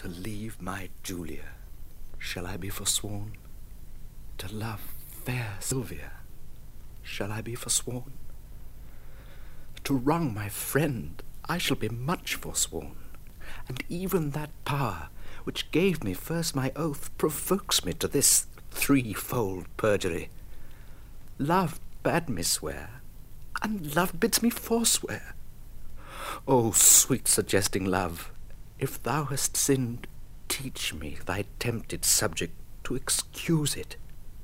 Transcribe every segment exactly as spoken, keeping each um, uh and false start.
To leave my Julia, shall I be forsworn? To love fair Sylvia, shall I be forsworn? To wrong my friend, I shall be much forsworn, and even that power which gave me first my oath provokes me to this threefold perjury. Love bade me swear, and love bids me forswear. O sweet suggesting love, if thou hast sinned, teach me, thy tempted subject, to excuse it.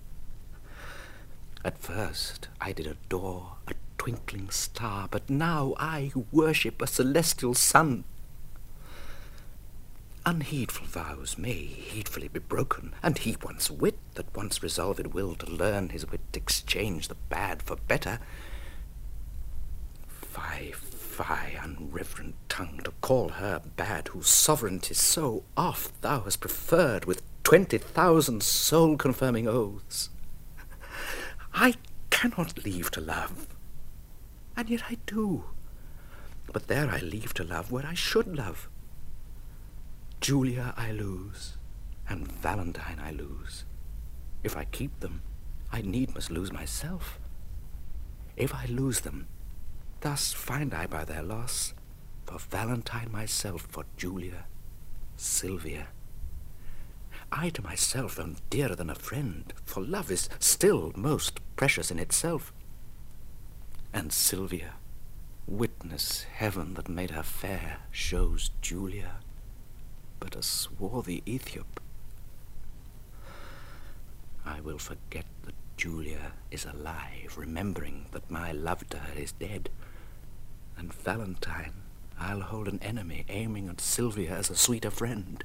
At first I did adore a twinkling star, but now I worship a celestial sun. Unheedful vows may heedfully be broken, and he once wit that once resolved will to learn his wit exchange the bad for better. Fie, fie, unreverent tongue, to call her bad, whose sovereignty so oft thou hast preferred with twenty thousand soul-confirming oaths. I cannot leave to love, and yet I do. But there I leave to love where I should love. Julia I lose, and Valentine I lose. If I keep them, I need must lose myself. If I lose them, thus find I by their loss for Valentine myself, for Julia, Sylvia. I to myself am dearer than a friend, for love is still most precious in itself. And Sylvia, witness heaven that made her fair, shows Julia but a swarthy Ethiop. I will forget that Julia is alive, remembering that my love to her is dead. And Valentine I'll hold an enemy, aiming at Sylvia as a sweeter friend.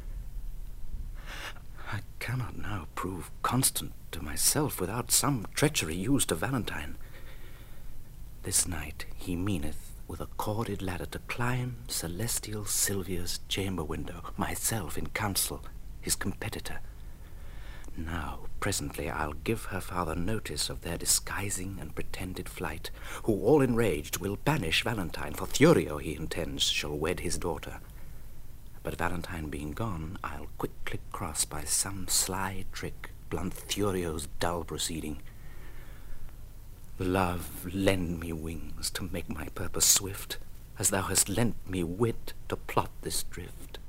I cannot now prove constant to myself without some treachery used to Valentine. This night he meaneth with a corded ladder to climb celestial Sylvia's chamber window, myself in counsel, his competitor. Now, presently, I'll give her father notice of their disguising and pretended flight, who, all enraged, will banish Valentine, for Thurio, he intends, shall wed his daughter. But Valentine being gone, I'll quickly cross by some sly trick blunt Thurio's dull proceeding. Love, lend me wings to make my purpose swift, as thou hast lent me wit to plot this drift.